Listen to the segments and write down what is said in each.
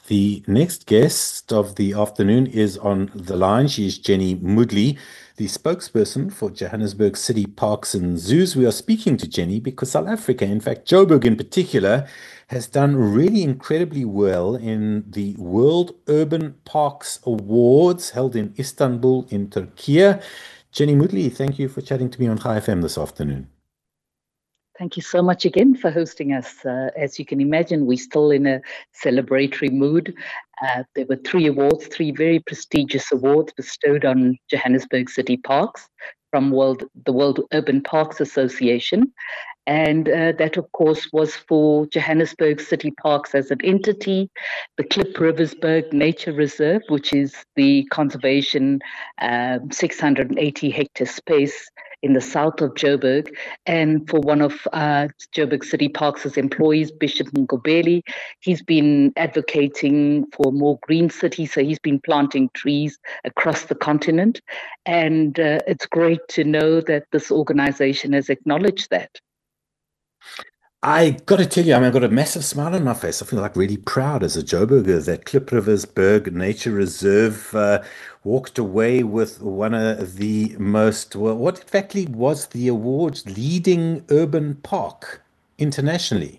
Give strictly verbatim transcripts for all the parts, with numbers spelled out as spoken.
The next guest of the afternoon is on the line. She is Jenny Moodley, the spokesperson for Johannesburg City Parks and Zoos. We are speaking to Jenny because South Africa, in fact, Joburg in particular, has done really incredibly well in the World Urban Parks Awards held in Istanbul in Turkey. Jenny Moodley, thank you for chatting to me on Chai F M this afternoon. Thank you so much again for hosting us. Uh, as you can imagine, we're still in a celebratory mood. Uh, there were three awards, three very prestigious awards bestowed on Johannesburg City Parks from World, the World Urban Parks Association. And uh, that, of course, was for Johannesburg City Parks as an entity, the Klip Riversberg Nature Reserve, which is the conservation um, six hundred eighty hectare space in the south of Joburg, and for one of uh, Joburg City Parks' employees, Bishop Ngobeli. He's been advocating for more green cities, so he's been planting trees across the continent. And uh, it's great to know that this organization has acknowledged that. I got to tell you, I mean, I've got a massive smile on my face. I feel like really proud as a Joburger that Klip Riversberg Nature Reserve uh, walked away with one of the most, well, what exactly was the award's leading urban park internationally?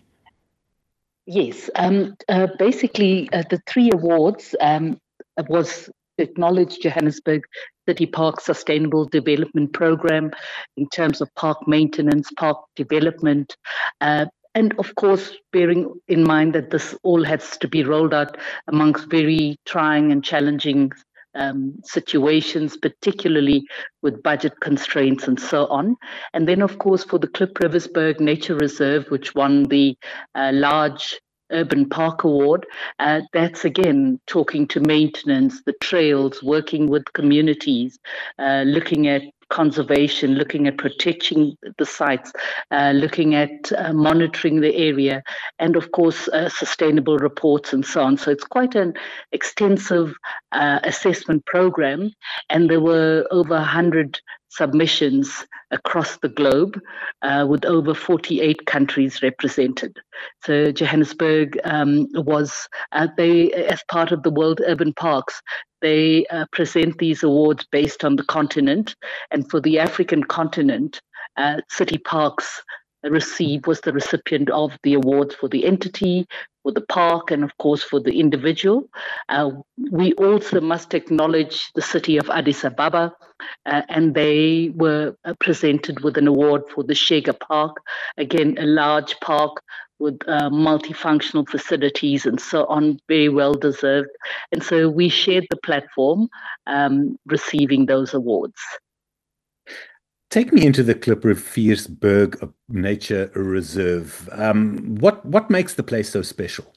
Yes, um, uh, basically uh, the three awards um, was to acknowledge Johannesburg City Park Sustainable Development Program in terms of park maintenance, park development, uh, and of course, bearing in mind that this all has to be rolled out amongst very trying and challenging um, situations, particularly with budget constraints and so on. And then, of course, for the Klip Riversberg Nature Reserve, which won the uh, large Urban Park Award, uh, that's again talking to maintenance, the trails, working with communities, uh, looking at conservation, looking at protecting the sites, uh, looking at uh, monitoring the area, and of course, uh, sustainable reports and so on. So it's quite an extensive uh, assessment program, and there were over one hundred submissions across the globe uh, with over forty-eight countries represented. So Johannesburg um, was, uh, they, as part of the World Urban Parks, they uh, present these awards based on the continent. And for the African continent, uh, City Parks received was the recipient of the awards for the entity, for the park, and of course for the individual. Uh, we also must acknowledge the city of Addis Ababa, uh, and they were uh, presented with an award for the Shega Park, again, a large park with uh, multifunctional facilities and so on, very well deserved. And so we shared the platform um, receiving those awards. Take me into the Klip Riversberg Nature Reserve. Um, what what makes the place so special?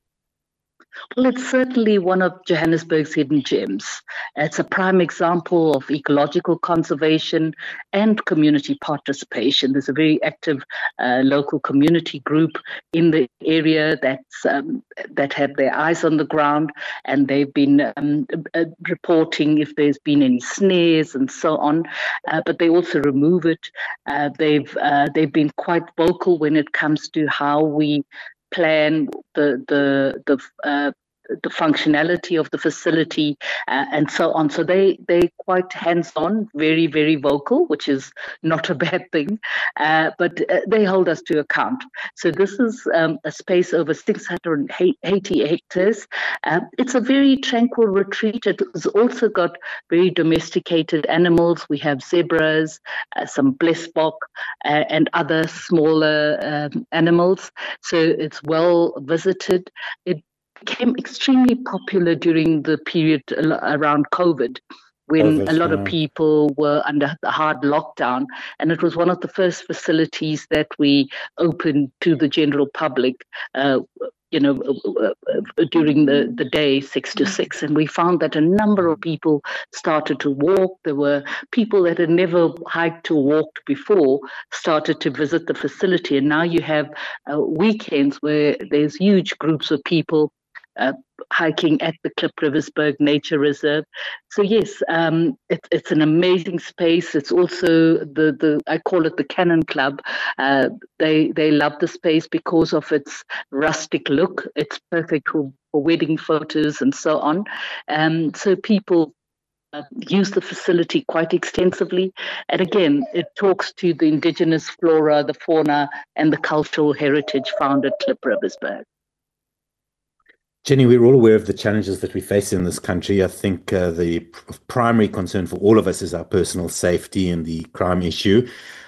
Well, it's certainly one of Johannesburg's hidden gems. It's a prime example of ecological conservation and community participation. There's a very active uh, local community group in the area that's um, that have their eyes on the ground, and they've been um, uh, reporting if there's been any snares and so on. Uh, but they also remove it. Uh, they've uh, they've been quite vocal when it comes to how we plan the the the uh, the functionality of the facility uh, and so on. So they they quite hands-on, very very vocal, which is not a bad thing. Uh, but uh, they hold us to account. So this is um, a space over six hundred eighty hectares. Uh, it's a very tranquil retreat. It has also got very domesticated animals. We have zebras, uh, some blesbok, uh, and other smaller um, animals. So it's well visited. It became extremely popular during the period around COVID, when a COVID, lot of yeah. people were under the hard lockdown. And it was one of the first facilities that we opened to the general public, uh, you know, during the, the day, six to six. And we found that a number of people started to walk. There were people that had never hiked or walked before started to visit the facility. And now you have uh, weekends where there's huge groups of people Uh, hiking at the Klipriversberg Nature Reserve. So yes, um, it, it's an amazing space. It's also the, the I call it the Cannon Club. Uh, they they love the space because of its rustic look. It's perfect for, for wedding photos and so on. Um, so people uh, use the facility quite extensively. And again, it talks to the indigenous flora, the fauna, and the cultural heritage found at Klipriversberg. Jenny, we're all aware of the challenges that we face in this country. I think uh, the pr- primary concern for all of us is our personal safety and the crime issue.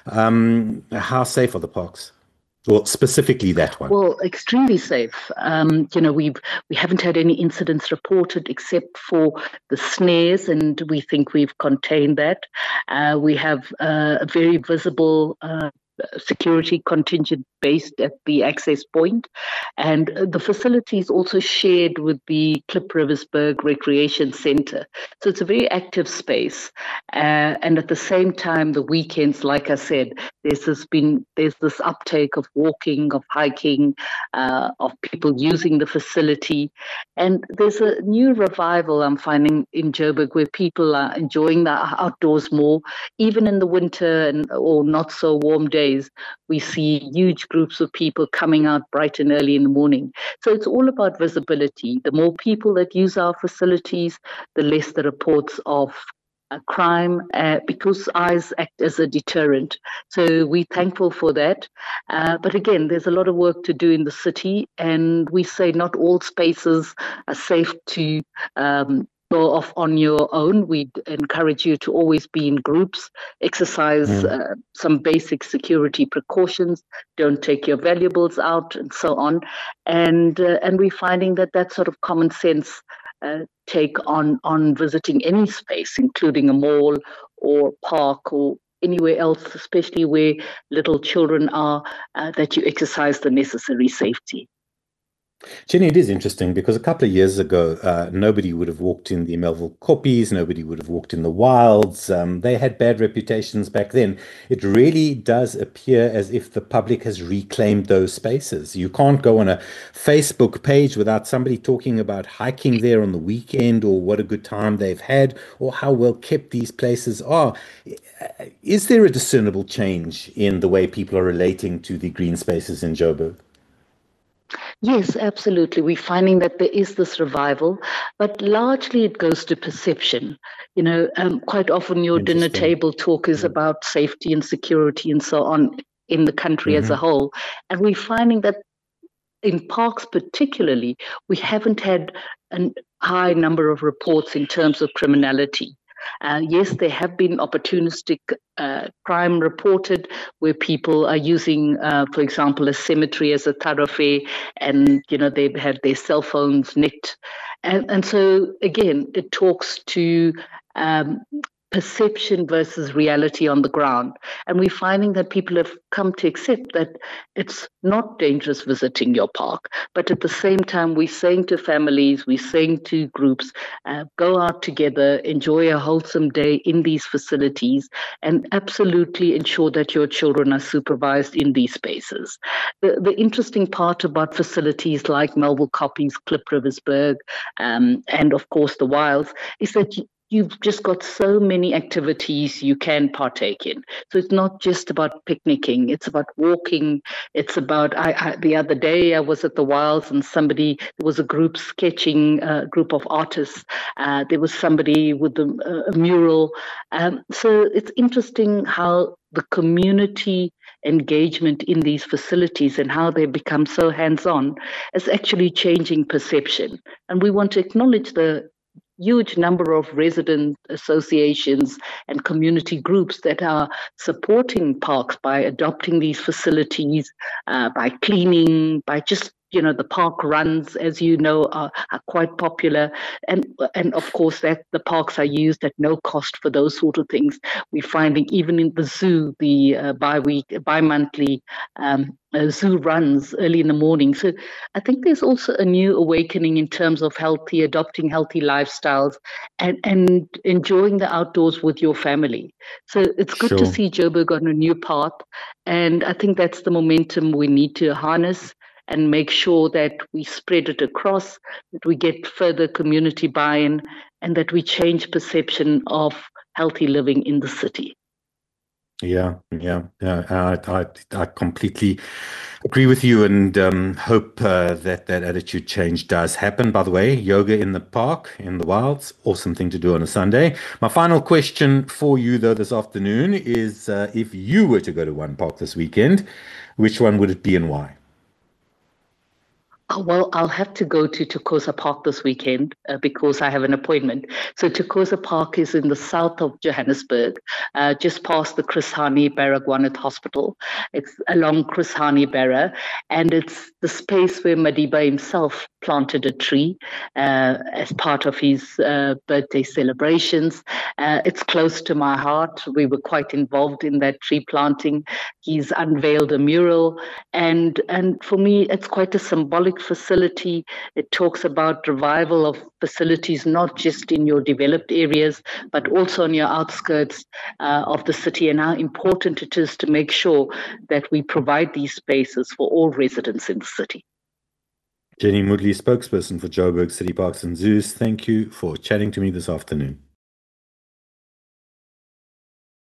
Um, how safe are the parks? Well, specifically that one. Well, extremely safe. Um, you know, we've we haven't had any incidents reported except for the snares, and we think we've contained that. Uh, we have uh, a very visible uh, security contingent based at the access point, and the facility is also shared with the Klipriversberg Recreation Centre. So it's a very active space, uh, and at the same time, the weekends, like I said, there's this been there's this uptake of walking, of hiking, uh, of people using the facility, and there's a new revival I'm finding in Joburg where people are enjoying the outdoors more, even in the winter and or not so warm days. We see huge groups of people coming out bright and early in the morning. So it's all about visibility. The more people that use our facilities, the less the reports of uh, crime, uh, because eyes act as a deterrent. So we're thankful for that. Uh, but again, there's a lot of work to do in the city, and we say not all spaces are safe to um, go off on your own. We encourage you to always be in groups, exercise Mm. uh, some basic security precautions, don't take your valuables out, and so on. And uh, and we're finding that that sort of common sense uh, take on on visiting any space, including a mall or park or anywhere else, especially where little children are, uh, that you exercise the necessary safety. Jenny, it is interesting because a couple of years ago, uh, nobody would have walked in the Melville Koppies, nobody would have walked in the wilds. Um, they had bad reputations back then. It really does appear as if the public has reclaimed those spaces. You can't go on a Facebook page without somebody talking about hiking there on the weekend or what a good time they've had or how well kept these places are. Is there a discernible change in the way people are relating to the green spaces in Joburg? Yes, absolutely. We're finding that there is this revival, but largely it goes to perception. You know, um, quite often your dinner Interesting. table talk is Mm. about safety and security and so on in the country as a Mhm. whole. And we're finding that in parks particularly, we haven't had a high number of reports in terms of criminality. Uh, yes, there have been opportunistic uh, crime reported where people are using, uh, for example, a cemetery as a thoroughfare, and you know they've had their cell phones nicked, and and so again, it talks to um, perception versus reality on the ground. And we're finding that people have come to accept that it's not dangerous visiting your park. But at the same time, we're saying to families, we're saying to groups, uh, go out together, enjoy a wholesome day in these facilities, and absolutely ensure that your children are supervised in these spaces. The, the interesting part about facilities like Melville Koppies, Klipriversberg, um, and of course the Wilds is that you've just got so many activities you can partake in. So it's not just about picnicking, it's about walking. It's about, I, I, the other day I was at the Wilds and somebody, there was a group sketching, a group of artists. Uh, there was somebody with a, a mural. Um, so it's interesting how the community engagement in these facilities and how they become so hands-on is actually changing perception. And we want to acknowledge the huge number of resident associations and community groups that are supporting parks by adopting these facilities, uh, by cleaning, by just you know the park runs, as you know, are, are quite popular, and and of course that the parks are used at no cost for those sort of things. We're finding even in the zoo, the uh, bi-week, bi-monthly um, uh, zoo runs early in the morning. So I think there's also a new awakening in terms of healthy, adopting healthy lifestyles and, and enjoying the outdoors with your family. So it's good to Sure. see Joburg on a new path. And I think that's the momentum we need to harness and make sure that we spread it across, that we get further community buy-in, and that we change perception of healthy living in the city. Yeah, yeah, yeah. I, I, I completely agree with you, and um, hope uh, that that attitude change does happen. By the way, yoga in the park, in the wilds, awesome thing to do on a Sunday. My final question for you, though, this afternoon is uh, if you were to go to one park this weekend, which one would it be and why? Oh, well, I'll have to go to Tukosa Park this weekend uh, because I have an appointment. So Tukosa Park is in the south of Johannesburg, uh, just past the Chris Hani Baragwanath Hospital. It's along Chris Hani Barra, and it's the space where Madiba himself planted a tree uh, as part of his uh, birthday celebrations. Uh, it's close to my heart. We were quite involved in that tree planting. He's unveiled a mural, and and for me, it's quite a symbolic facility. It talks about revival of facilities, not just in your developed areas, but also on your outskirts uh, of the city, and how important it is to make sure that we provide these spaces for all residents in the city. Jenny Moodley, spokesperson for Joburg City Parks and Zoos, thank you for chatting to me this afternoon.